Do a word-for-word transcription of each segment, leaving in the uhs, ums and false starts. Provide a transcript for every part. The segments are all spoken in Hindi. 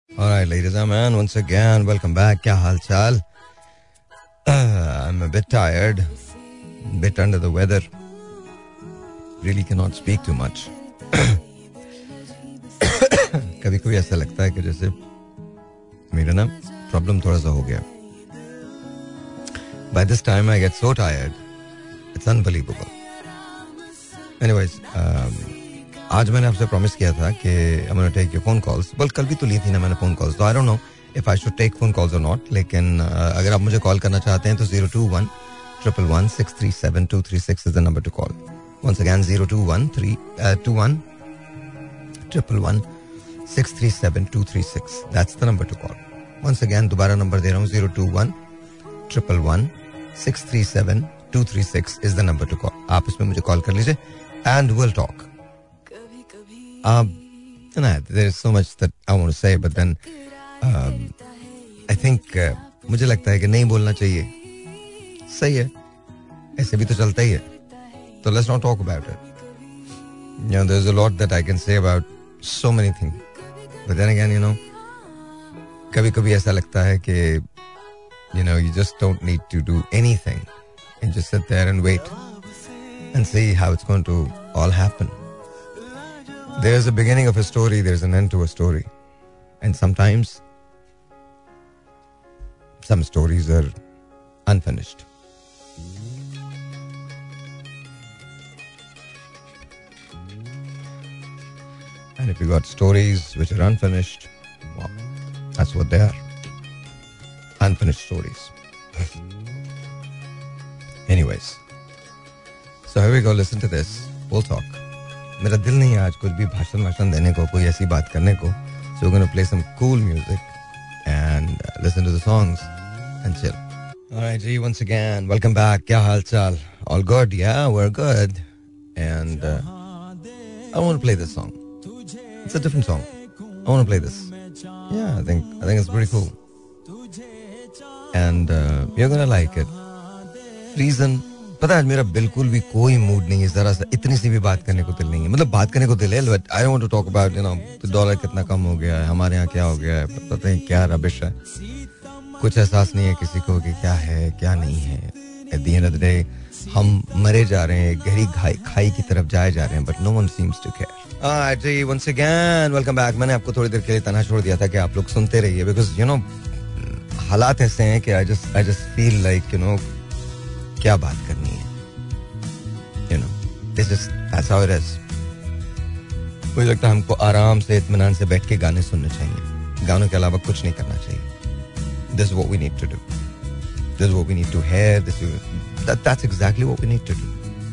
All right, ladies and gentlemen, once again, welcome back. क्या हाल चाल? I'm a bit tired, a bit under the weather. Really cannot speak too much. कभी कभी ऐसा लगता है कि जैसे मेरा ना प्रॉब्लम थोड़ा सा हो गया. By this time I get so tired, it's unbelievable. Anyways, um, आज मैंने आपसे प्रॉमिस किया था कि I'm going to take your phone calls. बल कल भी तो ली थी ना मैंने phone calls. तो I don't know if I should take phone calls or not. लेकिन uh, अगर आप मुझे कॉल करना चाहते हैं तो zero two one one one six three seven two three six is the number to call. Once again zero two one three two one one one six three seven two three six. That's the number to call. Once again दोबारा नंबर दे रहा हूँ zero two one one one six three seven two three six is the number to call. आप इसमें मुझे कॉल कर लीजिए and we'll talk. Um, there is so much that I want to say, but then um, I think uh, मुझे लगता है कि नहीं बोलना चाहिए. सही है, ऐसे भी तो चलता ही है. So let's not talk about it. You know, there's a lot that I can say about so many things, but then again, you know, कभी-कभी ऐसा लगता है कि you know, you just don't need to do anything and just sit there and wait and see how it's going to all happen. There's a beginning of a story, there's an end to a story. And sometimes some stories are unfinished. And if you got stories which are unfinished, well, that's what they are. Unfinished stories. Anyways. So here we go, listen to this. We'll talk. मेरा दिल नहीं है आज कुछ भी भाषण भाषण देने को, कोई ऐसी बात करने को. So we're going to play some cool music and uh, listen to the songs and chill. All right, G, once again, welcome back. क्या हाल चाल? All good? Yeah, we're good. And uh, I want to play this song. It's a different song. I want to play this. Yeah, I think I think it's pretty cool. And uh, you're going to like it. Reason, पता है मेरा बिल्कुल भी कोई मूड नहीं है जरा सा इतनी सी भी बात करने को दिल नहीं है. मतलब बात करने को दिल है, but I want to talk about you know dollar कितना कम हो गया है, हमारे यहाँ क्या हो गया है, पता नहीं क्या रबिश है. कुछ एहसास नहीं है किसी को कि क्या है क्या नहीं है. At the end of the day हम मरे जा रहे हैं, गहरी खाई की तरफ जाए जा रहे हैं, but no one seems to care. Alright जी, वंस अगेन वेलकम बैक. मैंने आपको थोड़ी देर के लिए तनहा छोड़ दिया था कि आप लोग सुनते रहिए, बिकॉज यू नो हालात ऐसे हैं कि I just I just feel like you know क्या बात करनी है. You know, this is that's how it is. मुझे लगता है हमको आराम से इत्मीनान से बैठ के गाने सुनने चाहिए, गानों के अलावा कुछ नहीं करना चाहिए. This is what we need to do. This is what we need to hear. This is that that's exactly what we need to do.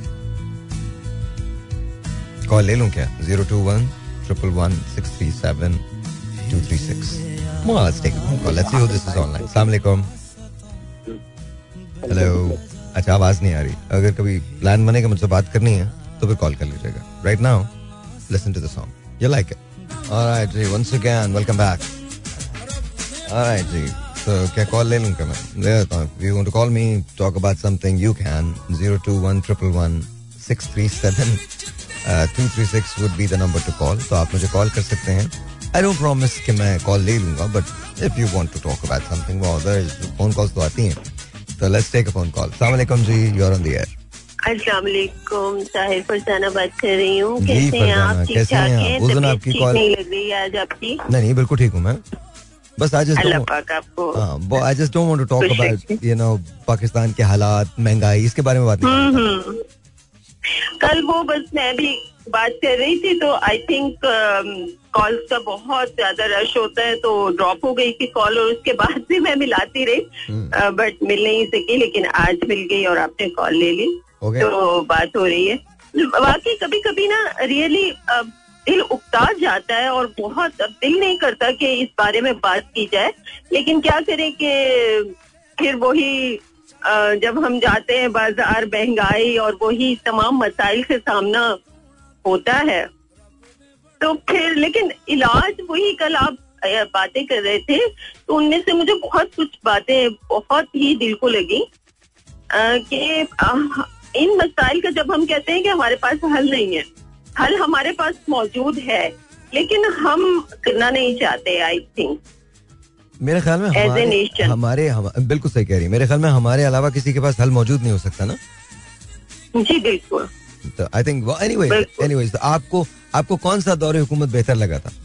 Call ले लूं क्या? zero two one one one six three seven two three six. Well, let's take a call. Let's see who this is online. Assalamu alaikum. Hello. अच्छा आवाज नहीं आ रही. अगर कभी प्लान बने कि मुझसे बात करनी है तो फिर कॉल कर लीजिएगा. Right now listen to the song, you like it. Alright जी, once again welcome back. Alright जी, तो क्या कॉल ले लूं क्या? मैं ले लेता हूं. You want to call me, talk about something, you can. zero two one one one six three seven two three six would be the number to call. तो आप मुझे कॉल कर सकते हैं. आई डोंट प्रॉमिस कि मैं कॉल ले लूंगा, but if you want to talk about something, well, phone calls तो आती हैं. So let's take a phone call. Assalamu alaikum ji, you're on the air. अस्सलाम वालेकुम, साहिर फरजाना बात कर रही हूँ. कैसे हैं आप? ठीक ठाक हैं? उस दिन आपकी कॉल नहीं लग रही है आज आपकी? नहीं नहीं बिल्कुल ठीक हूँ मैं. बस आज अल्लाह पाक आपको. हाँ, I just don't want to talk about you know Pakistan के हालात, महंगाई, इसके बारे में बात नहीं करना. कल वो बस मैं भी बात कर रही थी तो आई थिंक कॉल्स का बहुत ज्यादा रश होता है तो ड्रॉप हो गई थी कॉल और उसके बाद भी मैं मिलाती रही बट मिल नहीं सकी, लेकिन आज मिल गई और आपने कॉल ले ली. okay. तो बात हो रही है. वाकई कभी कभी ना रियली दिल उकता जाता है और बहुत दिल नहीं करता कि इस बारे में बात की जाए, लेकिन क्या करें कि फिर वही जब हम जाते हैं बाजार, महंगाई और वही तमाम मसाइल से सामना होता है तो फिर, लेकिन इलाज वही कल आप बातें कर रहे थे तो उनमें से मुझे बहुत कुछ बातें बहुत ही दिल को लगी कि इन मसाइल का जब हम कहते हैं कि हमारे पास हल नहीं है, हल हमारे पास मौजूद है, लेकिन हम करना नहीं चाहते. आई थिंक मेरे ख्याल में हमारे हमारे हम, बिल्कुल सही कह रही है. मेरे ख्याल में हमारे अलावा किसी के पास हल मौजूद नहीं हो सकता ना. जी बिल्कुल. तो आई थिंक एनीवेज एनीवेज आपको आपको कौन सा दौर हुकूमत बेहतर लगा था?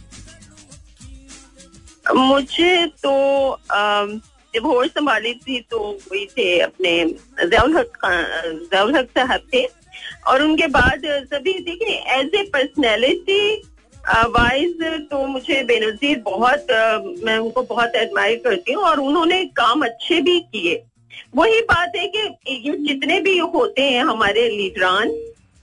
मुझे तो जब होश संभाली थी तो वही थे अपने ज़ियाउल हक ज़ियाउल हक साहब थे, और उनके बाद सभी देखिए एज ए पर्सनैलिटी वाइज तो मुझे बेनज़ीर बहुत, मैं उनको बहुत एडमायर करती हूँ, और उन्होंने काम अच्छे भी किए. वही बात है कि ये जितने भी होते हैं हमारे लीडरान,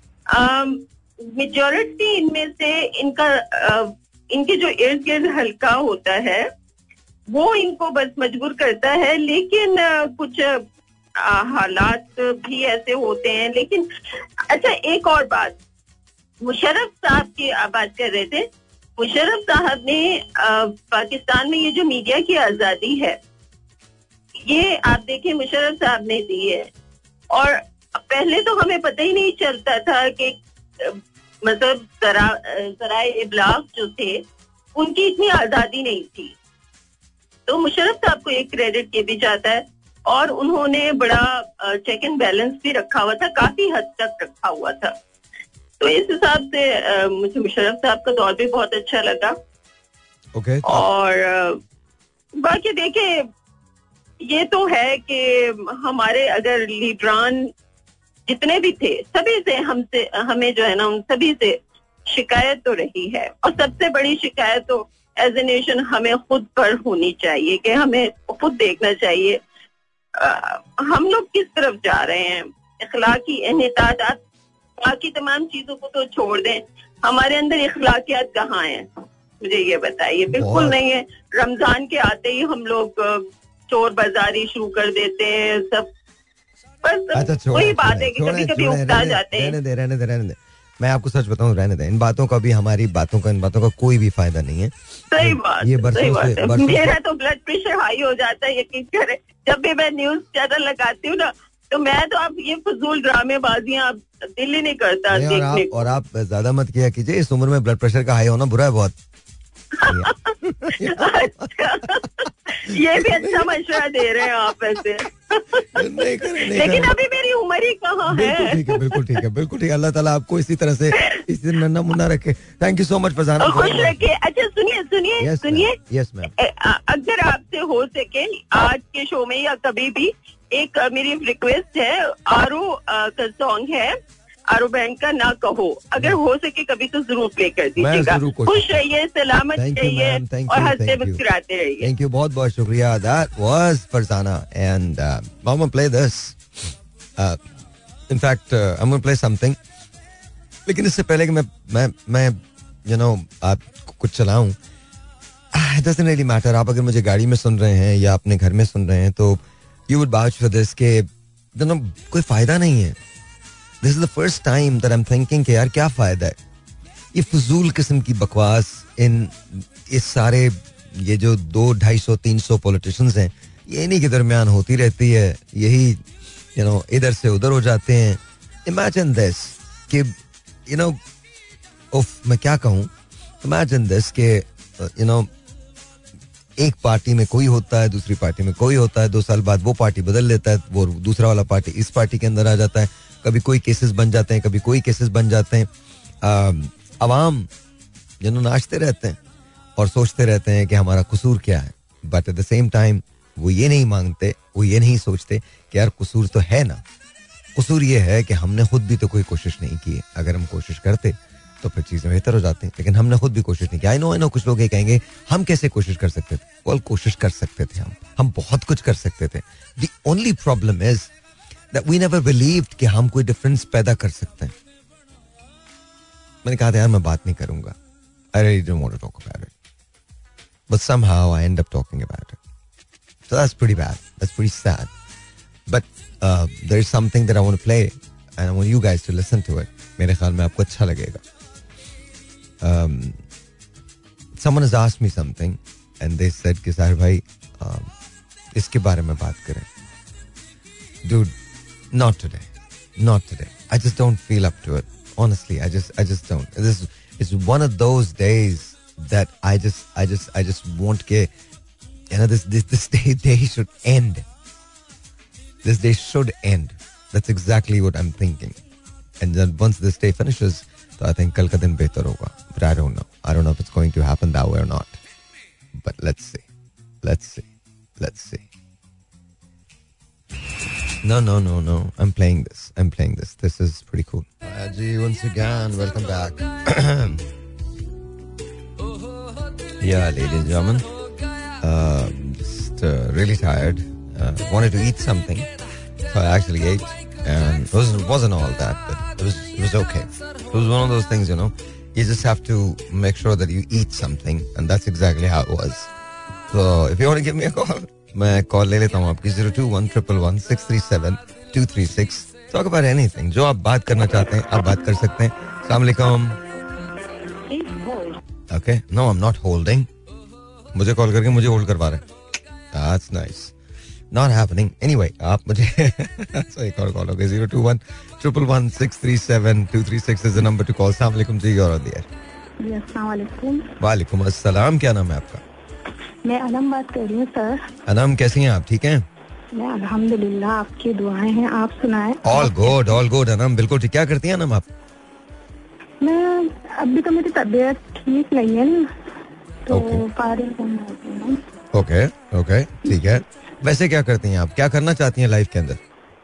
मेजॉरिटी इनमें से इनका आ, इनके जो इर्द गिर्द हल्का होता है वो इनको बस मजबूर करता है. लेकिन आ, कुछ आ, हालात भी ऐसे होते हैं. लेकिन अच्छा, एक और बात, मुशर्रफ साहब की बात कर रहे थे. मुशर्रफ साहब ने आ, पाकिस्तान में ये जो मीडिया की आजादी है, ये आप देखें मुशर्रफ साहब ने दी है. और पहले तो हमें पता ही नहीं चलता था कि मतलब ज़राए इब्लाग जो थे उनकी इतनी आजादी नहीं थी. तो मुशर्रफ साहब को एक क्रेडिट ये भी जाता है, और उन्होंने बड़ा चेक एंड बैलेंस भी रखा हुआ था, काफी हद तक रखा हुआ था. तो इस हिसाब से मुझे मुशर्रफ साहब का दौर भी बहुत अच्छा लगा. okay, और बाकी देखे, ये तो है कि हमारे अगर लीडरान जितने भी थे सभी से हमसे हमें जो है ना उन सभी से शिकायत तो रही है. और सबसे बड़ी शिकायत तो एज ए नेशन हमें खुद पर होनी चाहिए कि हमें खुद देखना चाहिए आ, हम लोग किस तरफ जा रहे हैं. इखलाकी इन्हितात, बाकी तमाम चीजों को तो छोड़ दें, हमारे अंदर इखलाकियात कहाँ हैं, मुझे ये बताइए. बिल्कुल नहीं है. रमजान के आते ही हम लोग चोर बाजारी शुरू कर देते हैं सब. बस वही बात है कि कभी कभी उकता जाते हैं. रहने दे रहने दे रहने दे मैं आपको सच बताऊं, रहने दे. इन बातों का भी, हमारी बातों का, इन बातों का कोई भी फायदा नहीं है. सही बात, ये सही बात है. मेरा तो ब्लड प्रेशर हाई हो जाता है, यकीन करें. जब भी मैं न्यूज चैनल लगाती हूँ ना, तो मैं तो अब ये फजूल ड्रामेबाजियां दिल ही नहीं करता देखने को. और आप ज्यादा मत किया कीजिए. इस उम्र में ब्लड प्रेशर का हाई होना बुरा है बहुत. अच्छा, ये भी अच्छा मशवरा दे रहे हैं आप वैसे. नहीं कर, नहीं लेकिन कर. अभी मेरी उम्र ही कहाँ है. ठीक है, बिल्कुल ठीक है, बिल्कुल ठीक है. अल्लाह ताला आपको इसी तरह से इसी नन्ना मुन्ना रखे. Thank you so much Farzana. खुश रखे. अच्छा सुनिए सुनिए सुनिए, यस मैम, अगर आपसे हो सके आज के शो में या कभी भी, एक मेरी रिक्वेस्ट है, आरो का सॉन्ग है, आरो बैंक का ना कहो, अगर हो सके कभी तो जरूर प्ले कर दीजिएगा. खुश रहिए, सलामत रहिए और हंसते मुस्कुराते रहिए. थैंक यू, बहुत बहुत शुक्रिया. That was Farzana and I am gonna play this. In fact I am gonna play something. लेकिन इससे पहले कि मैं मैं मैं यू नो आपको कुछ चलाऊं, इट डजंट रियली मैटर. आप अगर मुझे गाड़ी में सुन रहे हैं या अपने घर में सुन रहे हैं तो you would watch for this के यू नो कोई फायदा नहीं है. This is the first time that I'm thinking कि यार क्या फायदा है ये फजूल किस्म की बकवास. इन इस सारे ये जो दो ढाई सौ तीन सौ पॉलिटिशियंस हैं, ये इन्हीं के दरमियान होती रहती है. यही यू नो इधर से उधर हो जाते हैं. Imagine this कि यू नो उफ मैं क्या कहूँ. Imagine this कि यू नो एक पार्टी में कोई होता है, दूसरी पार्टी में कोई होता है, दो साल बाद वो पार्टी बदल लेता है, वो दूसरा वाला पार्टी इस पार्टी के अंदर आ जाता है. कभी कोई केसेस बन जाते हैं, कभी कोई केसेस बन जाते हैं. अवाम जिन्हों नाचते रहते हैं और सोचते रहते हैं कि हमारा कसूर क्या है. But at the same time वो ये नहीं मांगते, वो ये नहीं सोचते कि यार कसूर तो है ना. कसूर ये है कि हमने खुद भी तो कोई कोशिश नहीं की है. अगर हम कोशिश करते तो फिर चीजें बेहतर हो जाती हैं, लेकिन हमने खुद भी कोशिश नहीं की. आई नो आई नो कुछ लोग ये कहेंगे हम कैसे कोशिश कर सकते थे. well, कोशिश कर सकते थे हम हम बहुत कुछ कर सकते थे. The only problem is that we never believed कि हम कोई डिफरेंस पैदा कर सकते हैं. मैंने कहा था यार मैं बात नहीं करूंगा. I really don't want to talk about it. But somehow I end up talking about it. So that's pretty bad. That's pretty sad. But uh, there is something that I want to play and I want you guys to listen to it. मेरे ख्याल में आपको अच्छा लगेगा. Um, someone has asked me something and they said कि साहिर भाई uh, इसके बारे में बात करें. Dude, not today. Not today. I just don't feel up to it. Honestly, I just I just don't. This is one of those days that I just I just I just want ke you know this this this day day should end. This day should end. That's exactly what I'm thinking. And then once this day finishes, so I think kal ka din behtar hoga. But I don't know. I don't know if it's going to happen that way or not. But let's see. Let's see. Let's see. No, no, no, no. I'm playing this. I'm playing this. This is pretty cool. Aji, once again, welcome back. Yeah, ladies and gentlemen. Uh, just uh, really tired. Uh, wanted to eat something. So I actually ate. And it wasn't, wasn't all that, but it was, it was okay. It was one of those things, you know. You just have to make sure that you eat something. And that's exactly how it was. So if you want to give me a call, मैं कॉल ले लेता हूँ आपकी zero two one one one six three seven two three six. Talk about anything. जो आप बात करना चाहते हैं आप बात कर सकते हैं. अस्सलाम वालेकुम. Okay, no, I'm not holding. मुझे कॉल करके मुझे होल्ड करवा रहे हैं. That's nice. Not happening. Anyway, आप मुझे so एक और कॉल हो गई. zero two one one one six three seven two three six is the number to call. अस्सलाम वालेकुम जी. और दिया. अस्सलाम वालेकुम. वालेकुम अस्सलाम. क्या नाम है आपका? मैं अनम बात कर रही हूँ सर. अनम कैसी हैं आप? ठीक हैं? मैं अल्हम्दुलिल्लाह, आपकी दुआएं हैं. आप सुनाएं. All good all good Anam. बिल्कुल ठीक. क्या करती हैं अनम आप? मैं अभी तो मेरी तबीयत ठीक नहीं है ना, तो पारी हूँ. ओके ओके ठीक है. वैसे क्या करती हैं आप? क्या करना चाहती हैं लाइफ के अंदर?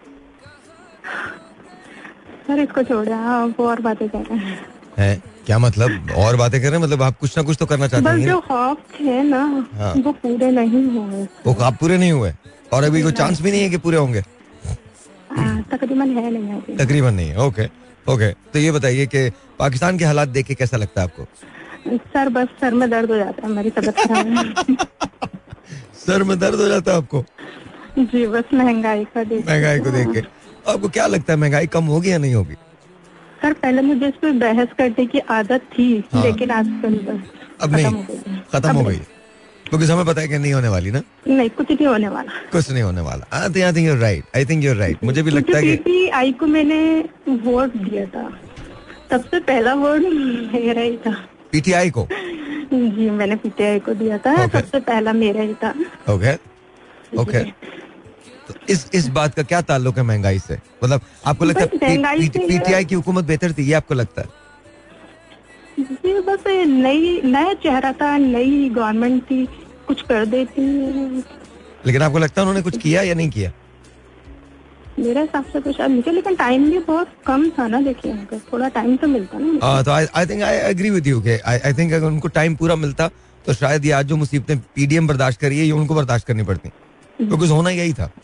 सर इसको छोड़े, आप और बातें कर रहे हैं. हैं? क्या मतलब और बातें कर रहे हैं? मतलब आप कुछ ना कुछ तो करना चाहते हैं. बस जो ख्वाब थे ना, हाँ. वो पूरे नहीं हुए. वो ख्वाब पूरे नहीं हुए और अभी कोई चांस भी नहीं है कि पूरे होंगे? तकरीबन है नहीं है. तकरीबन नहीं है. Okay okay. तो ये बताइए कि पाकिस्तान के हालात देख के कैसा लगता है आपको? सर बस सर में दर्द हो जाता है. मेरी तबीयत खराब है. सर में दर्द हो जाता है आपको? जी बस महंगाई का देख महंगाई को देख के. आपको क्या लगता है महंगाई कम होगी या नहीं होगी? सर पहले मुझे इस पर बहस करने की आदत थी, हाँ. लेकिन आजकल अब नहीं, खत्म हो गई. क्योंकि हमें पता है कि नहीं होने वाली ना. नहीं, कुछ नहीं होने वाला. कुछ नहीं होने वाला. I think you are right. I think you are right. मुझे भी लगता है कि पीटीआई को मैंने वोट दिया था, सबसे पहला वोट मेरा ही था. पीटीआई को? जी मैंने पीटीआई को दिया था. okay. सबसे पहला मेरा ही था. Okay okay. तो इस इस बात का क्या ताल्लुक है महंगाई से? मतलब आपको लगता है पीटीआई की हुकूमत बेहतर थी, ये आपको लगता है? जी बस नई नया चेहरा था, नई गवर्नमेंट थी, कुछ कर देती. लेकिन आपको लगता है उन्होंने कुछ किया या नहीं किया? मेरे हिसाब से कुछ मुझे, लेकिन टाइम भी बहुत कम था ना. देखिए थोड़ा टाइम तो मिलता ना. हाँ, तो I think I agree with you कि आई थिंक अगर उनको टाइम पूरा मिलता तो शायद ये आज जो मुसीबतें पीडीएम बर्दाश्त करी है ये उनको बर्दाश्त करनी पड़ती. क्योंकि होना यही था.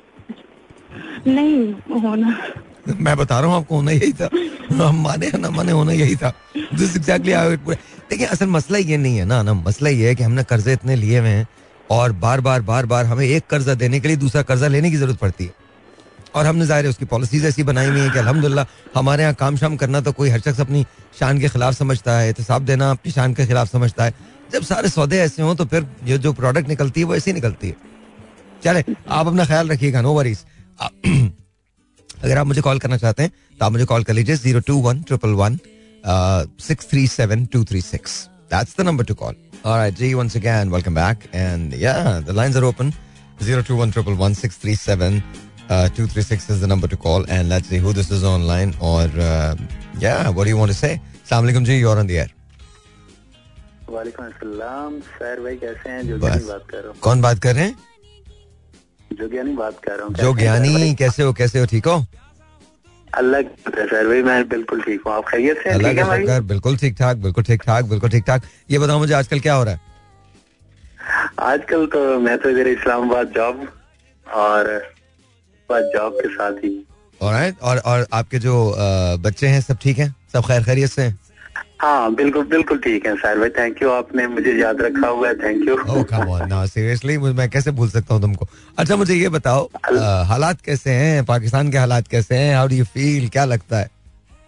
नहीं होना, मैं बता रहा हूँ आपको, होना यही था. हम माने या ना माने, होना यही था. This exactly how it. देखिए असल मसला ये नहीं है ना ना मसला ये है कि हमने कर्जे इतने लिए हुए हैं और बार बार बार बार हमें एक कर्जा देने के लिए दूसरा कर्जा लेने की जरूरत पड़ती है. और हमने जाहिर है उसकी पॉलिसीज ऐसी बनाई हुई है कि अल्हम्दुलिल्लाह हमारे यहाँ काम शाम करना तो कोई हर शख्स अपनी शान के खिलाफ समझता है, एहतसाब देना अपनी शान के खिलाफ समझता है. जब सारे सौदे ऐसे हों तो फिर ये जो प्रोडक्ट निकलती है वो ऐसी निकलती है. चले आप अपना ख्याल रखिएगा. No worries. अगर आप मुझे कॉल करना चाहते हैं तो आप मुझे कॉल कर लीजिए zero two one one one six three seven two three six. That's the number to call. All right, G, once again, welcome back. And yeah, the lines are open. zero two one one one six three seven two three six is the number to call. And let's see who this is online. Or uh, yeah, what do you want to say? Assalamu alaikum G, you're on the air. वालेकुम अस्सलाम. सर भाई कैसे हैं? जोगियानी बात कर रहा हूँ. कौन बात कर रहे हैं? जोगियानी बात कर रहा हूँ. जोगियानी कैसे हो? कैसे हो? ठीक हो? अल्लाह का सर भाई मैं बिल्कुल ठीक हूँ. आप खैरियत से? अल्लाह का शुक्र. बिल्कुल ठीक ठाक. बिल्कुल ठीक ठाक. बिल्कुल ठीक ठाक. ये बताओ मुझे आजकल क्या हो रहा है? आजकल तो मैं तो इधर इस्लामाबाद जॉब और जॉब के साथ ही. ऑलराइट. और और आपके जो बच्चे हैं सब ठीक हैं? सब खैर खैरियत से हैं? हाँ बिल्कुल बिल्कुल ठीक है सर भाई. थैंक यू, आपने मुझे याद रखा हुआ है. Thank you. Oh come on now, seriously मैं कैसे भूल सकता हूँ तुमको. अच्छा मुझे ये बताओ हालात कैसे हैं पाकिस्तान के? हालात कैसे हैं? How do you feel? क्या लगता है?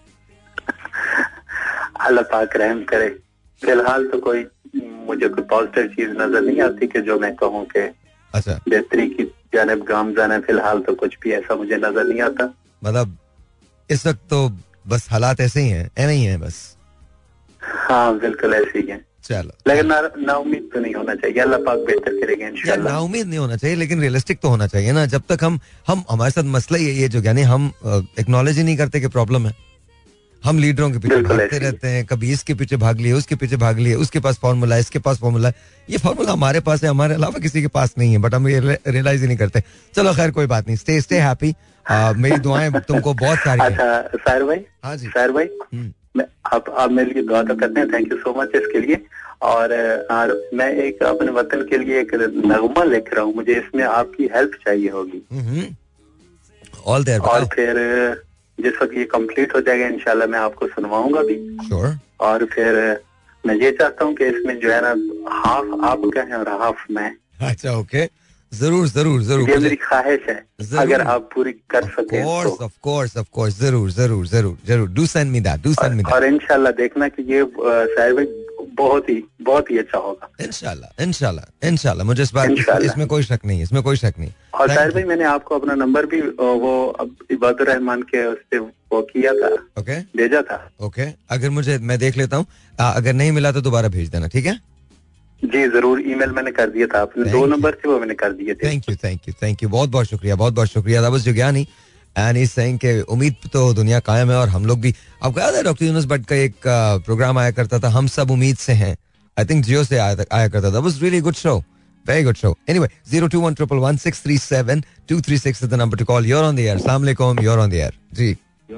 अल्लाह पाक रहम करे. फिलहाल तो कोई मुझे कोई पॉजिटिव चीज नजर नहीं आती कि जो मैं कहूँ कि अच्छा बेहतरी की जानिब गामज़न है. फिलहाल तो कुछ भी ऐसा मुझे नजर नहीं आता. मतलब इस वक्त तो बस हालात ऐसे ही हैं, ऐसे ही हैं बस. हाँ बिल्कुल ऐसे ही है. चलो, लेकिन ना ना उम्मीद तो नहीं होना चाहिए, अल्लाह पाक बेहतर करेगा इंशाल्लाह। ना उम्मीद नहीं होना चाहिए, लेकिन रियलिस्टिक तो होना चाहिए ना. जब तक हम हम हमारे साथ मसला ये ये जो यानी हम एक्नॉलेज ही नहीं करते कि प्रॉब्लम है. हम लीडरों के पीछे भागते रहते हैं, कभी इसके पीछे भाग लिए, उसके पीछे भाग लिए, उसके पास फॉर्मूला है, इसके पास फॉर्मूला है. ये फॉर्मूला हमारे पास है, हमारे अलावा किसी के पास नहीं है, बट हम ये रियलाइज ही नहीं करते. चलो खैर कोई बात नहीं. Stay stay happy. मेरी दुआएं तुमको बहुत सारी. अच्छा साहिर भाई. हाँ जी साहिर भाई, आप आप मेरे लिए दुआ तो करते हैं. थैंक यू सो मच इसके लिए. और, और मैं एक अपने वतन के लिए एक नगमा लिख रहा हूँ, मुझे इसमें आपकी हेल्प चाहिए होगी. All there. और फिर जिस वक्त ये कंप्लीट हो जाएगा इंशाल्लाह मैं आपको सुनवाऊंगा भी. sure. और फिर मैं ये चाहता हूँ कि इसमें जो है ना हाफ आपका है और हाफ मैं. अच्छा ओके. जरूर जरूर जरूर, ये मेरी ख्वाहिश है, अगर आप पूरी कर सके. ऑफ कोर्स ऑफ कोर्स, जरूर जरूर जरूर जरूर. Do send me that, do send me that. और इंशाल्लाह देखना कि ये साहिर भाई बहुत ही बहुत ही अच्छा होगा. इंशाल्लाह इंशाल्लाह इंशाल्लाह. मुझे इस बात इसमें, इसमें कोई शक नहीं, इसमें कोई शक नहीं. और साहिर भाई मैंने आपको अपना नंबर भी वो इबादुर रहमान के उससे वो किया था. Okay okay. भेजा था. Okay okay. अगर मुझे, मैं देख लेता हूँ, अगर नहीं मिला तो दोबारा भेज देना. ठीक है जी जरूर. ईमेल मैंने कर दिया था, आपने दो नंबर थे वो मैंने कर दिए थे. Thank you thank you thank you. बहुत बहुत शुक्रिया, बहुत बहुत शुक्रिया. That was Jugani and he saying के उम्मीद तो दुनिया कायम है और हम लोग भी. आपको याद है डॉक्टर यूनुस भट्ट का एक प्रोग्राम आया करता था, हम सब उम्मीद से हैं. आई थिंक जियो से आया आया करता था. Was really good show, very good show. Anyway zero two one one one six three seven two three six is the number to call. You're on the air. अस्सलाम वालेकुम. You're on the air. जी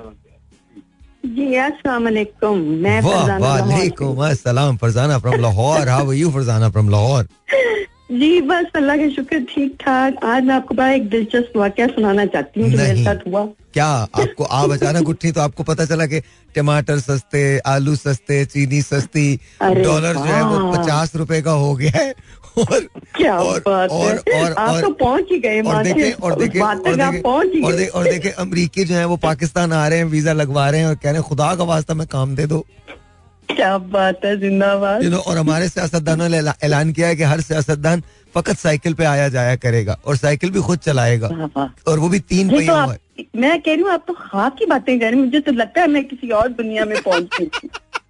जी अस्सलाम वालेकुम. मैं फरजाना वालेकुम अस्सलाम. Farzana from Lahore. How are you Farzana from Lahore? जी बस अल्लाह का शुक्र ठीक ठाक. आज मैं आपको बड़ा एक दिलचस्प वाकया सुनाना चाहती हूँ जो मेरे साथ हुआ. क्या आपको आप अचानक उठी तो आपको पता चला कि टमाटर सस्ते, आलू सस्ते, चीनी सस्ती, डॉलर जो है वो पचास रुपए का हो गया है. और क्या और बात और है. और आप तो पहुंच ही गए. और देखें और देखें और देखें और, दे, और देखें अमरीकी जो है वो पाकिस्तान आ रहे हैं, वीजा लगवा रहे हैं और कह रहे हैं खुदा का वास्ता में काम दे दो. क्या बात है. जिंदाबाद. यू नो, और हमारे सियासतदानों ने ऐलान किया है कि हर सियासतदान फकत साइकिल पे आया जाया करेगा और साइकिल भी खुद चलाएगा और वो भी तीन पहियों है. मैं कह रही हूँ आप तो खाक की बातें कर रहे हैं. मुझे तो लगता है मैं किसी और दुनिया में पहुंच चुकी.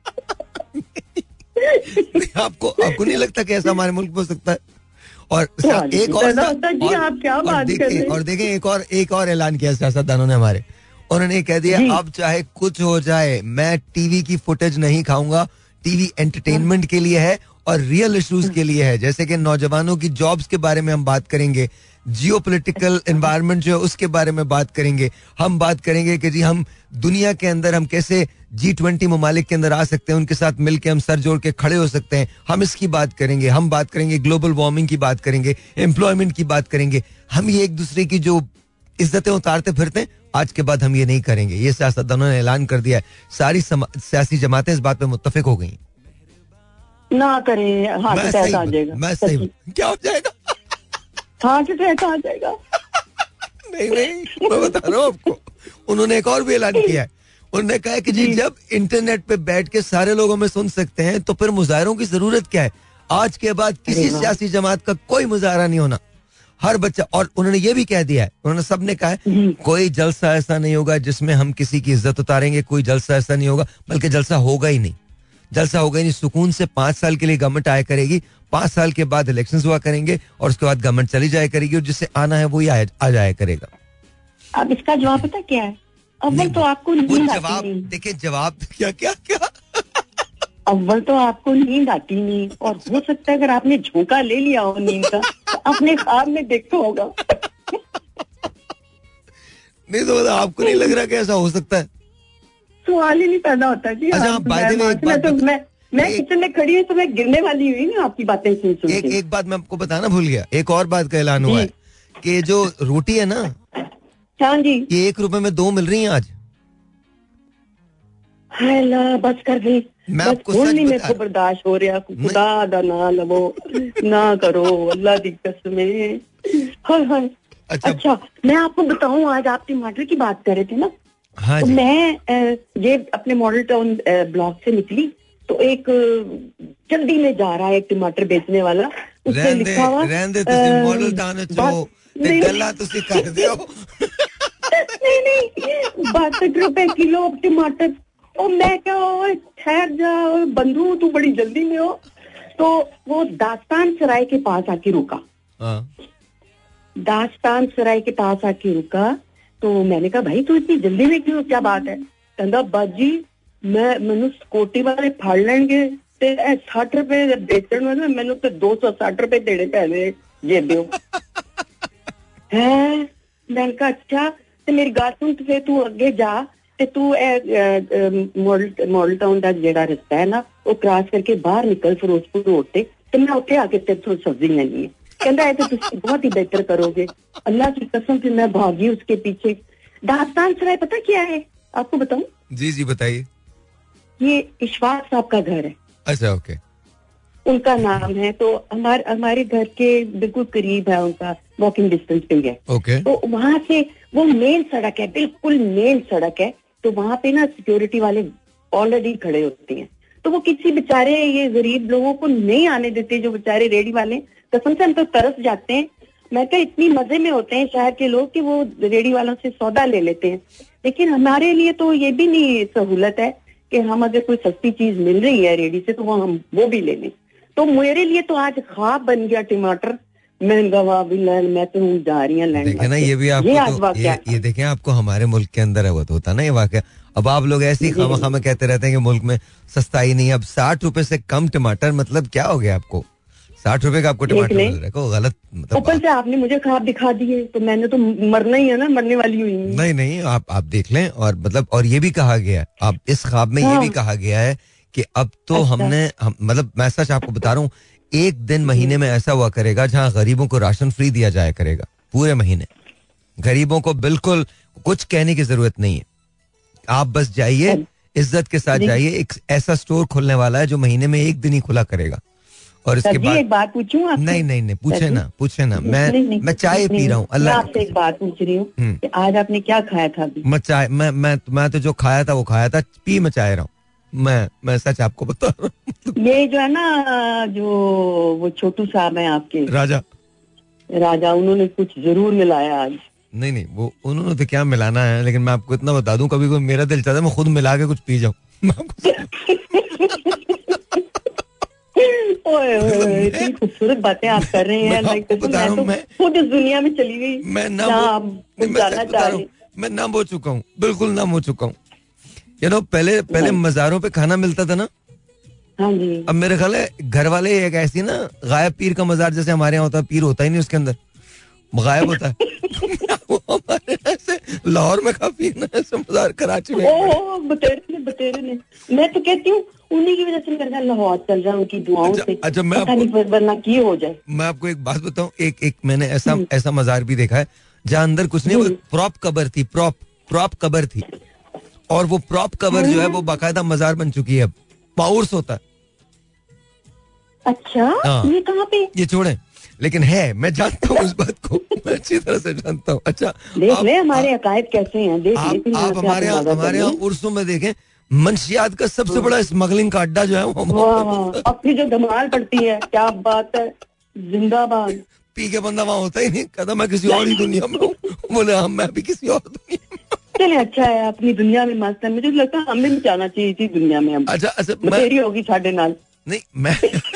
आपको आपको नहीं लगता कि ऐसा हमारे मुल्क में हो सकता है? और एक और जी आप क्या बात कर रहे हैं. और देखें एक और एक और ऐलान किया सियासतदानों ने हमारे. उन्होंने कह दिया अब चाहे कुछ हो जाए मैं टीवी की फुटेज नहीं खाऊंगा. टीवी एंटरटेनमेंट के लिए है और रियल इश्यूज के लिए है, जैसे कि नौजवानों की जॉब्स के बारे में हम बात करेंगे, जियोपॉलिटिकल एनवायरनमेंट जो है उसके बारे में बात करेंगे. हम बात करेंगे कि जी हम दुनिया के अंदर हम कैसे जी ट्वेंटी ममालिक के अंदर आ सकते हैं, उनके साथ मिलकर हम सर जोड़ के खड़े हो सकते हैं. हम इसकी बात करेंगे. हम बात करेंगे ग्लोबल वार्मिंग की बात करेंगे, एम्प्लॉयमेंट की बात करेंगे. हम ये एक दूसरे की जो इज्जतें उतारते फिरते हैं, आज के बाद हम ये नहीं करेंगे. ये सियासतदानों ने ऐलान कर दिया है. सारी सियासी जमातें इस बात पे मुत्तफिक हो गई. ना करें हार्ट अटैक आ जाएगा. मैं सही क्या हो जाएगा? हार्ट अटैक आ जाएगा. नहीं नहीं मैं बता रहा हूँ आपको. उन्होंने एक और भी ऐलान किया है. उन्होंने कहा कि जी जब इंटरनेट पे बैठ के सारे लोगों में सुन सकते हैं तो फिर मुजाहरों की जरूरत क्या है. आज के बाद किसी सियासी जमात का कोई मुजाहरा नहीं होना. हर बच्चा. और उन्होंने ये भी कह दिया है, उन्होंने सबने कहा है कोई जलसा ऐसा नहीं होगा जिसमें हम किसी की इज्जत उतारेंगे. कोई जलसा ऐसा नहीं होगा, बल्कि जलसा होगा ही नहीं. जलसा होगा ही नहीं. सुकून से पांच साल के लिए गवर्नमेंट आया करेगी. पांच साल के बाद इलेक्शंस हुआ करेंगे और उसके बाद गवर्नमेंट चली जाया करेगी और जिससे आना है वही आ जाया करेगा. अब इसका जवाब पता क्या है? अव्वल तो आपको नींद जवाब देखिए. जवाब क्या क्या क्या अव्वल तो आपको नींद आती नहीं और हो सकता है अगर आपने झोंका ले लिया हो नींद का तो अपने ख्वाब में देखा होगा. नहीं तो आपको नहीं लग रहा कि ऐसा हो सकता है? सवाल ही नहीं पैदा होता जी. अच्छा बाय द वे एक बात तो मैं मैं किचन में खड़ी हूँ तो मैं गिरने वाली हुई ना आपकी बातें सुन सुन. एक एक बात मैं आपको बताना भूल गया. एक और बात का ऐलान हुआ है कि जो रोटी है ना, हाँ जी, ये एक रुपए में दो मिल रही हैं आज. हाय बस कर दी. मैं आपको सच मेरे को बर्दाश्त हो रहा. खुदा दा ना लवो ना करो अल्लाह दी कसमें. हाय हाय. अच्छा, अच्छा मैं आपको बताऊं, आज आप टमाटर की बात कर रहे थे ना. हाँ तो मैं ये अपने मॉडल टाउन ब्लॉक से निकली तो एक जल्दी में जा रहा है एक टमाटर बेचने वाला. उसने लिखा हुआ मॉडल टाउन ते गल्ला तुसी कर दियो. नहीं नहीं बासठ रुपए किलो टमाटर. और मैं क्या ठहर जा बंधु, तू बड़ी जल्दी में हो. तो वो दास्तान सराय के पास आके रुका, दास्तान सराय के पास आके रुका। तो मैंने कहा भाई तू इतनी जल्दी में क्यों, क्या बात है? कहता बाजी मैं मैनू स्कूटी वाले फाड़ लेंगे ते साठ रुपए बेचण में मैनू तो दो सौ साठ रुपए देने पैने जे दियो है। मैंने कहा अच्छा ते मेरी गल सुन, फिर तू अगे जा ते तू मॉडल मॉडल टाउन का जेड़ा रास्ता है ना वो क्रॉस करके बाहर निकल फिरोजपुर रोड ते ते मैं उत्थे आके तेरे तो सब्जी लेनी है। कहता है तो तुम बहुत ही बेहतर करोगे, अल्लाह की कसम से मैं भागी उसके पीछे। दास्तान सराय पता क्या है आपको बताऊं? जी जी बताइए। ये इशफाक साहब का घर है। अच्छा ओके, उनका नाम है। तो हमारे हमारे घर के बिल्कुल करीब है, उनका वॉकिंग डिस्टेंस पे है। ओके। तो वहां से वो मेन सड़क है, बिल्कुल मेन सड़क है। तो वहां पे ना सिक्योरिटी वाले ऑलरेडी खड़े होते हैं। तो वो किसी बेचारे ये गरीब लोगों को नहीं आने देते, जो बेचारे रेडी वाले, कसम से हम तो तरस जाते हैं। मैं क्या इतनी मजे में होते हैं शहर के लोग कि वो रेडी वालों से सौदा ले लेते हैं, लेकिन हमारे लिए तो ये भी नहीं सहूलत है कि हम अगर कोई सस्ती चीज मिल रही है रेडी से तो वो हम वो भी ले लें। तो मेरे लिए तो आज ख्वाब बन गया टमाटर महंगा भी लैंड, मैं तो हूँ जा रही हूँ। देखे ना ये भी आपको ये, तो, ये, ये देखें आपको हमारे मुल्क के अंदर है वो तो होता ना ये वाकया। अब आप लोग ऐसे ही खामा खामा कहते रहते हैं कि मुल्क में सस्ताई नहीं है। अब साठ रुपए से कम टमाटर मतलब क्या हो गया आपको? साठ रुपए का आपको टमाटर मिल रहा है को गलत मतलब। ऊपर से आपने मुझे ख्वाब दिखा दिए तो मैंने तो मरना ही है ना, मरने वाली हुई। नहीं नहीं आप आप देख लें। और मतलब और ये भी कहा गया है, आप इस ख्वाब में हाँ। ये भी कहा गया है कि अब तो अच्छा। हमने हम, मतलब मैं सच आपको बता रहा हूँ, एक दिन महीने में ऐसा हुआ करेगा जहाँ गरीबों को राशन फ्री दिया जाया करेगा पूरे महीने। गरीबों को बिल्कुल कुछ कहने की जरूरत नहीं है, आप बस जाइए इज्जत के साथ जाइए। एक ऐसा स्टोर खुलने वाला है जो महीने में एक दिन ही खुला करेगा। और इसके बाद एक बात पूछूं आपसे? नहीं नहीं नहीं पूछे ना पूछे ना मैं नहीं, नहीं, मैं चाय पी रहा हूँ। अल्लाह आपसे एक बात पूछ रही हूँ कि आज आपने क्या खाया था अभी? मैं चाय मैं मैं मैं तो जो खाया था वो खाया था, पी मैं चाय रहा हूँ। मैं मैं सच आपको बता रहा हूँ। ये जो है ना जो वो छोटू साहब है आपके राजा राजा उन्होंने कुछ जरूर मिलाया आज। नहीं नहीं वो उन्होंने तो क्या मिलाना है, लेकिन मैं आपको इतना बता दूं, कभी कोई मेरा दिल चाहता है मैं खुद मिला के कुछ पी जाऊं। इतनी खूबसूरत बातें आप कर रहे हैं। मैं तो खुद इस दुनिया में चली गई। मैं ना जाना चाह रही मैं नाम हो चुका हूँ, बिल्कुल नाम हो चुका हूँ। यू नो पहले पहले मज़ारों पे खाना मिलता था ना। हाँ जी। अब मेरे ख्याल है घर वाले एक ऐसी ना गायब पीर का मज़ार जैसे हमारे यहाँ होता है, पीर होता ही नहीं उसके अंदर, गायब होता है। वो हमारे ऐसे लाहौर में काफी ना ऐसे मज़ार कराची में। ओ बतेरे ने बतेरे ने मैं तो कहती हूँ उन्हीं की वजह से मेरा लाहौर चल रहा है, उनकी दुआओं से। अच्छा मैं आपको वरना की हो जाए। मैं आपको एक बात बताऊं, एक एक मैंने ऐसा ऐसा मज़ार भी देखा है जहाँ अंदर कुछ नहीं, वो प्रॉप कबर थी, प्रॉप प्रॉप कबर थी। और वो प्रॉप कबर जो है वो बाकायदा मज़ार बन चुकी है, अब पाउर्स होता है। अच्छा ये कहाँ पे? ये छोड़े, लेकिन है, मैं जानता हूँ उस बात को, मैं अच्छी तरह से जानता हूँ। अच्छा देख ले हमारे अकायद कैसे हैं, देख आप, ले आप हमारे यहाँ हमारे यहाँ उर्सों में देखें, मंशियात का सबसे बड़ा स्मगलिंग का अड्डा जो है वो अपनी जो धमाल पड़ती है, क्या बात है, जिंदाबाद। पी के बंदा वहाँ होता ही नहीं, कहता मैं किसी और ही दुनिया में हूँ। बोले हम मैं भी किसी और दुनिया में। चले अच्छा है, अपनी दुनिया में मस्त है। मुझे लगता है हमें भी जाना चाहिए इसी दुनिया में। हम अच्छा अच्छा तेरी होगी साढ़े नाल नहीं मैं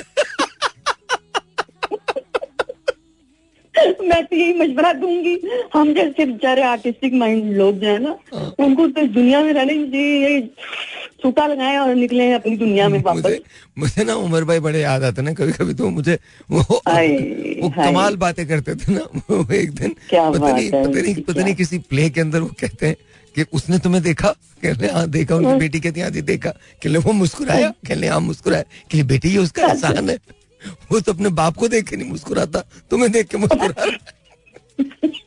मैं तो यही मशवरा दूंगी, हम जैसे बेचारे आर्टिस्टिक माइंड लोग जो है ना, उनको तो दुनिया में रहने ये सूटा लगाए और निकले अपनी दुनिया में वापस। मुझे, मुझे ना उमर भाई बड़े याद आते ना कभी कभी, तो मुझे वो, वो कमाल बातें करते थे ना। वो एक दिन पता नहीं पता नहीं पता नहीं किसी प्ले के अंदर वो कहते हैं कि उसने तुम्हें देखा, कहले हाँ देखा। उनकी बेटी कहती हाँ देखा, कहले वो मुस्कुराया, कहले हाँ मुस्कुराया, कि बेटी ये उसका एहसान है, वो तो अपने बाप को देख के नहीं मुस्कुराता, तुम्हें देख के मुस्कुरा रहा।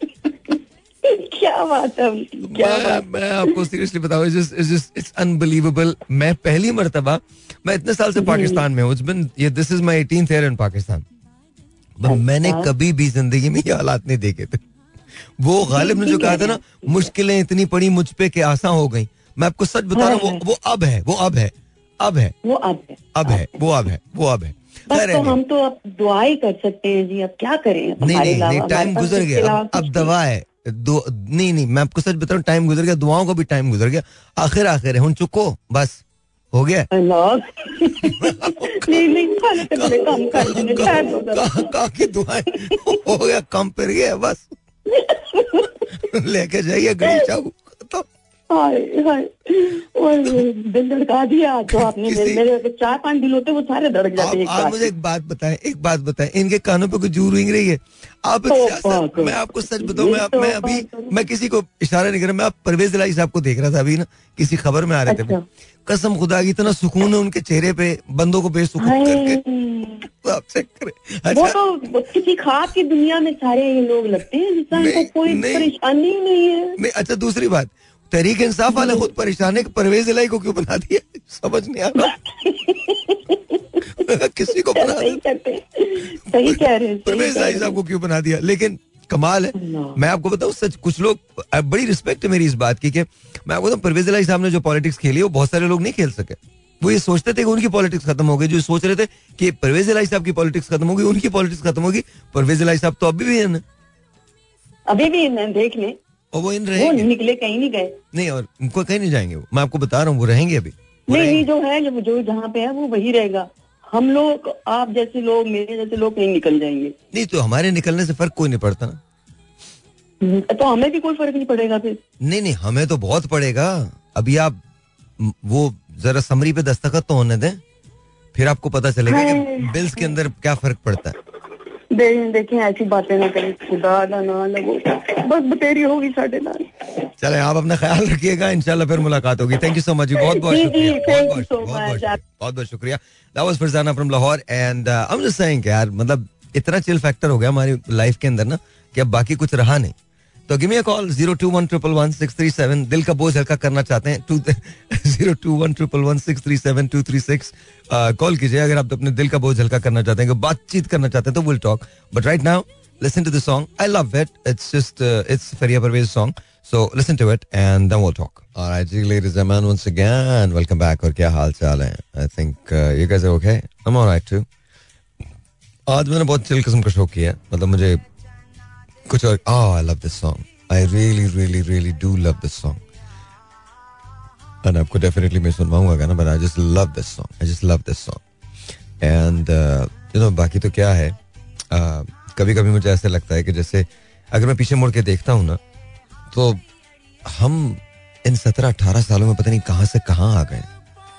क्या बात है, क्या मैं, बात? मैं आपको सीरियसली बताऊं, इट्स अनबिलीवेबल। मैं पहली मर्तबा, मैं इतने साल से पाकिस्तान में हूँ, इट्स बीन ये this is my eighteenth year in Pakistan, मैंने कभी भी जिंदगी में ये हालात नहीं देखे थे। वो गालिब ने जो कहा था ना, मुश्किलें इतनी पड़ी मुझ पे कि आसान हो गई, मैं आपको सच बता रहा हूँ, वो वो अब है, वो अब है, अब है, वो अब है, अब है, वो अब है, वो अब है। बस तो हम तो अब दुआ ही कर सकते हैं जी, अब क्या करें। नहीं नहीं नहीं टाइम गुजर गया, अब, अब दवा है दो, नहीं नहीं मैं आपको सच बता रहा हूँ, टाइम गुजर गया, दुआओं का भी टाइम गुजर गया, आखिर आखिर है, हुन चुको बस हो गया नहीं नहीं खाने तो बड़े कम कर देने कहाँ की दुआएं हो गया, कम फिर गया बस लेके जाइए गड़ी चाहू तो हाय हाय और दिल धड़का दिया तो आपने मेरे, मेरे चार पांच दिल होते वो सारे धड़क जाते हैं। आप मुझे एक बात बताएं, एक बात बताएं, इनके कानों पे कुछ जू रिंग रही है? आप सियासत, मैं आपको सच बताऊं, मैं मैं अभी मैं किसी को इशारा नहीं कर रहा, मैं आप परवेज इलाही साहब को देख रहा था अभी ना, किसी खबर में आ रहे थे, कसम खुदा की इतना सुकून है उनके चेहरे पे, बंदों को बेसुकून करके आप चेक करें। वो तो किसी ख्वाब की दुनिया में सारे ये लोग लगते हैं जिसका कोई परेशानी ही नहीं है। नहीं, अच्छा दूसरी बात, तहरीक इंसाफ वाले खुद परेशान है कि परवेज इलाही को क्यों बना दिया, समझ नहीं आ रहा किसी को बना सही करते सही कह रहे हैं, परवेज इलाही साहब को क्यों बना दिया। लेकिन कमाल है, मैं आपको बताऊं सच, कुछ लोग, बड़ी रिस्पेक्ट है मेरी इस बात की कि मैं आपको बताऊं परवेज इलाही साहब ने जो पॉलिटिक्स खेली वो बहुत सारे लोग नहीं खेल सके। वो ये सोचते थे कि उनकी पॉलिटिक्स खत्म हो गई, जो सोच रहे थे कि परवेज इलाही साहब की पॉलिटिक्स खत्म होगी, उनकी पॉलिटिक्स खत्म होगी। परवेज इलाही साहब तो अभी भी हैं, अभी भी देख लें, और वो इन रहेंगे, निकले कहीं नहीं गए, नहीं और उनको कहीं नहीं जाएंगे, मैं आपको बता रहा हूँ वो रहेंगे अभी। नहीं नहीं जो है जो जो जहाँ पे है वो वही रहेगा। हम लोग, आप जैसे लोग, मेरे जैसे लोग कहीं निकल जाएंगे। नहीं तो हमारे निकलने से फर्क कोई नहीं पड़ता ना, तो हमें भी कोई फर्क नहीं पड़ेगा फिर। नहीं नहीं हमें तो बहुत पड़ेगा। अभी आप वो जरा समरी पे दस्तखत तो होने दें, फिर आपको पता चलेगा कि बिल्स के अंदर क्या फर्क पड़ता है। दे, देखें ऐसी बातें ना करें, खुदा का नाम लगो, बस बतेरी होगी साढ़े नाल। चले आप अपना ख्याल रखिएगा, इंशाल्लाह फिर मुलाकात होगी। थैंक यू सो मच, बहुत बहुत शुक्रिया, बहुत बहुत बहुत शुक्रिया। That was Farzana from Lahore and I am just saying यार, मतलब इतना चिल फैक्टर हो गया हमारी लाइफ के अंदर ना कि अब बाकी कुछ रहा नहीं। तो give me a call zero two one triple one six three seven, दिल का बोझ हल्का करना चाहते हैं, two zero two one triple one six three seven two three six call कीजिए अगर आप अपने दिल का बोझ हल्का करना चाहते हैं, बातचीत करना चाहते हैं तो will talk. But right now listen to the song, I love it, it's just it's Fariha Pervez song, so listen to it and then will talk. Alright जी, ladies and gentleman, once again welcome back. और क्या हाल चाल है? I think you guys are okay, I am alright too. आज मैंने बहुत चिल किस्म का शो किया, मतलब मुझे कुछ और, oh I love this song, I really really really do love this song, and आपको definitely मैं सुनवाऊंगा गाना, but I just love this song, I just love this song and uh, you know बाकी तो क्या है, uh, कभी कभी मुझे ऐसा लगता है कि जैसे अगर मैं पीछे मुड़ के देखता हूँ ना तो हम इन सत्रह अठारह सालों में पता नहीं कहाँ से कहाँ आ गए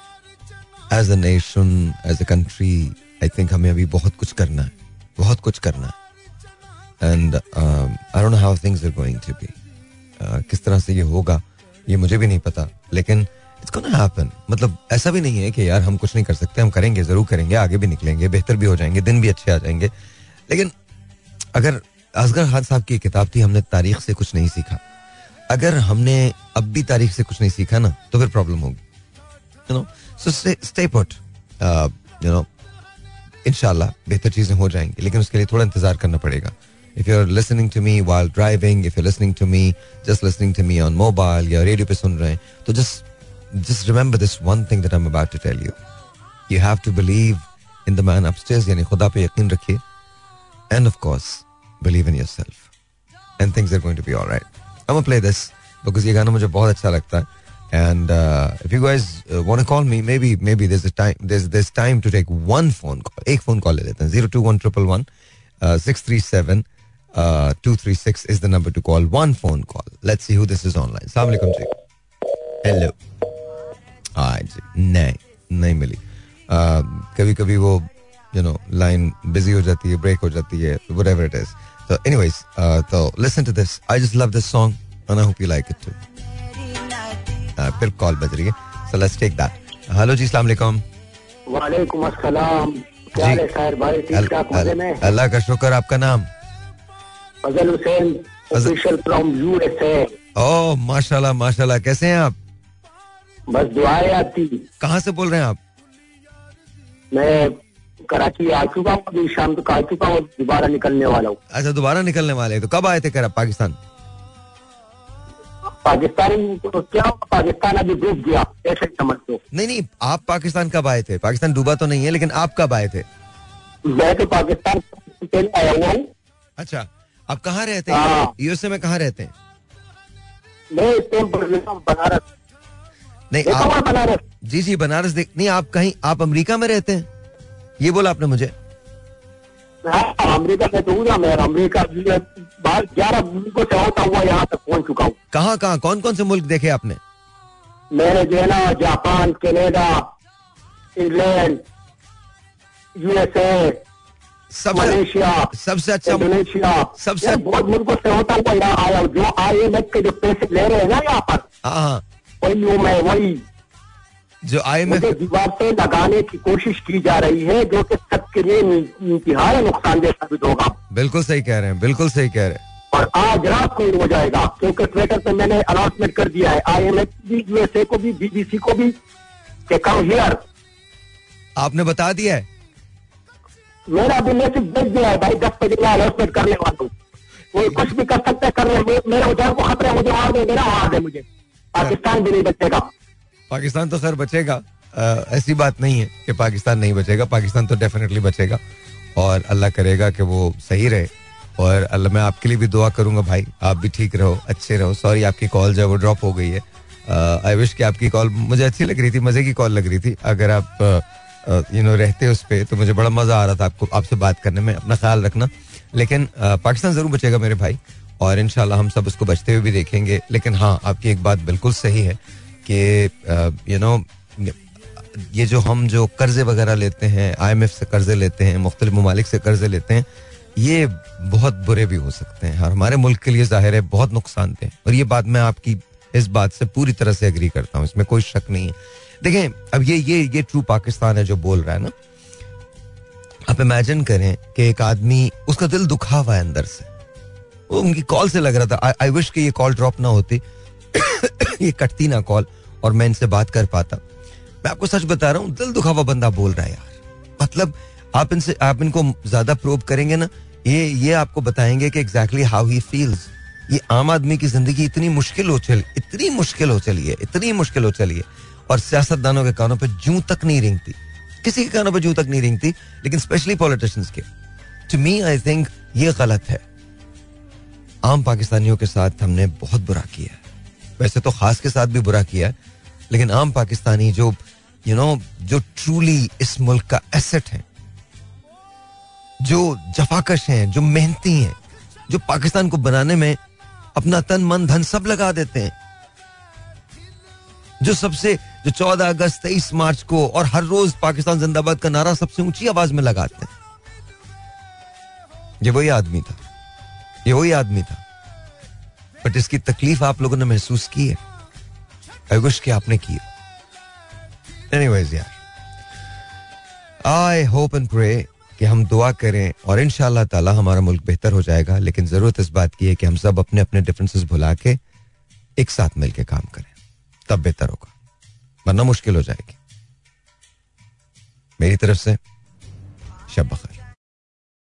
as a nation, as a country। I think हमें अभी बहुत कुछ करना है, बहुत कुछ करना है and um, I don't know how things are going to be, uh, किस तरह से ये होगा ये मुझे भी नहीं पता, लेकिन it's gonna happen। मतलब ऐसा भी नहीं है कि यार हम कुछ नहीं कर सकते, हम करेंगे, जरूर करेंगे, आगे भी निकलेंगे, बेहतर भी हो जाएंगे, दिन भी अच्छे आ जाएंगे। लेकिन अगर असगर खान साहब की किताब थी हमने तारीख से कुछ नहीं सीखा, अगर हमने अब भी तारीख से कुछ नहीं सीखा ना तो फिर प्रॉब्लम होगी, you know. So stay put, you know, इंशाल्लाह बेहतर चीजें हो जाएंगी, लेकिन उसके लिए थोड़ा इंतजार करना पड़ेगा। If you're listening to me while driving, if you're listening to me, just listening to me on mobile या रेडियो पे सुन रहे हैं, तो just just remember this one thing that I'm about to tell you. You have to believe in the man upstairs, यानी खुदा पे यकीन रखिए, and of course believe in yourself, and things are going to be all right. I'm gonna play this because ये गाना मुझे बहुत अच्छा लगता है, and uh, if you guys uh, want to call me, maybe maybe there's a time there's there's time to take one phone call. एक phone call ले लेते हैं, zero two one triple one six three seven Uh, two three six is the number to call. One phone call. Let's see who this is online. Assalamu alaikum ji. Hello. हाँ जी, नहीं नहीं मिली। uh, कभी कभी वो you know line busy हो जाती है, break हो जाती है, whatever it is. So anyways, uh, so listen to this. I just love this song and I hope you like it too. uh, फिर call बज रही है, so let's take that. Hello जी, अस्सलाम वालेकुम। वालेकुम अस्सलाम, क्या हाल है साहिर भाई? ठीक ठाक मजे में? अल्लाह का शुक्र। आपका नाम? Fazal Hussain, official from USA. Oh माशाल्लाह माशाल्लाह, कैसे हैं आप? बस दुआएं आपकी। कहाँ से बोल रहे हैं आप? मैं कराची आ चुका हूँ, अभी शाम तक आ चुका हूँ, दोबारा निकलने वाला हूँ। अच्छा, दोबारा निकलने वाले हैं, तो कब आए थे कर पाकिस्तान? पाकिस्तान तो क्या, पाकिस्तान अभी डूब गया, ऐसे समझ लो। नहीं नहीं, आप पाकिस्तान कब आए थे? पाकिस्तान डूबा तो नहीं है, लेकिन आप कब आए थे? मैं तो पाकिस्तान पहले आया हुआ हूँ। अच्छा, आप कहाँ रहते हैं? यूएसए में कहाँ रहते हैं? मैं इस्तांबुल बनारस। नहीं आप, बनारस जी जी बनारस देख नहीं आप कहीं आप अमेरिका में रहते हैं ये बोला आपने मुझे? अमेरिका में तो हूँ ना मैं, अमेरिका बाहर ग्यारह मुल्कों से होता हुआ यहाँ तक पहुँच चुका हूँ। कहाँ कहाँ कौन कौन से मुल्क देखे आपने? मैंने जो है ना Japan, Canada, England, USA, Malaysia, सबसे अच्छा इंडोनेशिया, सबसे बहुत मुल्कों से होता हुआ यहाँ आया। जो आईएमएफ के जो पैसे ले रहे हैं ना यहाँ पर, हाँ वही हूँ मैं, वही जो आईएमएफ दीवार से लगाने की कोशिश की जा रही है, जो कि सबके लिए इंतहाई नुकसानदेह साबित होगा। बिल्कुल सही कह रहे हैं, बिल्कुल सही कह रहे हैं। और आज रात को हो जाएगा, क्योंकि ट्विटर पे मैंने अनाउंसमेंट कर दिया है आईएमएफ भी, यूएसए को भी, बीबीसी को भी, कि कम हियर। आपने बता दिया है? मेरा अभी मैसेज भेज दिया है भाई, दस बजे मैं अनाउंसमेंट करने वाला हूँ। वो कुछ भी कर सकते कर रहे, मेरा जान को खतरा है, मुझे मार दे, मेरा मार दे मुझे। पाकिस्तान भी नहीं बचेगा। पाकिस्तान तो खैर बचेगा, आ, ऐसी बात नहीं है कि पाकिस्तान नहीं बचेगा, पाकिस्तान तो डेफिनेटली बचेगा और अल्लाह करेगा कि वो सही रहे। और अल्लाह मैं आपके लिए भी दुआ करूंगा भाई, आप भी ठीक रहो, अच्छे रहो। सॉरी आपकी कॉल जो है वो ड्रॉप हो गई है। आई विश कि आपकी कॉल मुझे अच्छी लग रही थी, मजे की कॉल लग रही थी। अगर आप यू नो रहते उस पर तो मुझे बड़ा मजा आ रहा था आपको आपसे बात करने में। अपना ख्याल रखना। लेकिन पाकिस्तान जरूर बचेगा मेरे भाई, और इंशाल्लाह हम सब उसको बचते हुए भी देखेंगे। लेकिन हाँ, आपकी एक बात बिल्कुल सही है कि यू नो ये जो हम जो कर्जे वगैरह लेते हैं, आईएमएफ से कर्जे लेते हैं, मुख्तलिफ ममालिक से कर्जे लेते हैं, ये बहुत बुरे भी हो सकते हैं और हमारे मुल्क के लिए जाहिर है बहुत नुकसान थे। और ये बात मैं आपकी इस बात से पूरी तरह से एग्री करता हूँ, इसमें कोई शक नहीं है। देखें, अब ये ये ये ट्रू पाकिस्तान है जो बोल रहा है ना। आप इमेजिन करें कि एक आदमी, उसका दिल दुखा हुआ है अंदर से, वो उनकी कॉल से लग रहा था। आई विश कि ये कॉल ड्रॉप ना होती, ये कटती ना कॉल और मैं इनसे बात कर पाता। मैं आपको सच बता रहा हूँ, दिल दुखा हुआ बंदा बोल रहा है यार। मतलब आप इनसे आप इनको ज्यादा प्रोब करेंगे ना, ये ये आपको बताएंगे कि एग्जैक्टली हाउ ही फील्स। ये आम आदमी की जिंदगी इतनी मुश्किल हो चली इतनी मुश्किल हो चली है इतनी मुश्किल हो चली है और सियासतदानों के कानों पे जूं तक नहीं रेंगती, किसी के कानों पे जूं तक नहीं रेंगती, लेकिन स्पेशली पॉलिटिशियंस के। टू मी आई थिंक ये गलत है। आम पाकिस्तानियों के साथ हमने बहुत बुरा किया है, वैसे तो खास के साथ भी बुरा किया है, लेकिन आम पाकिस्तानी जो यू नो जो ट्रूली इस मुल्क का एसेट है, जो जफाकश हैं, जो मेहनती हैं, जो पाकिस्तान को बनाने में अपना तन मन धन सब लगा देते हैं, जो सबसे जो चौदह अगस्त तेईस मार्च को और हर रोज पाकिस्तान जिंदाबाद का नारा सबसे ऊंची आवाज में लगाते हैं, ये वही आदमी था, ये वही आदमी था। बट इसकी तकलीफ आप लोगों ने महसूस की है, आई विश कि आपने की। एनीवेज यार, आई होप एंड प्रे कि हम दुआ करें और इंशाअल्लाह ताला हमारा मुल्क बेहतर हो जाएगा। लेकिन जरूरत इस बात की है कि हम सब अपने अपने डिफरेंसेस भुला के एक साथ मिलकर काम करें, तब बेहतर होगा, वरना मुश्किल हो जाएगी। मेरी तरफ से शब बखैर।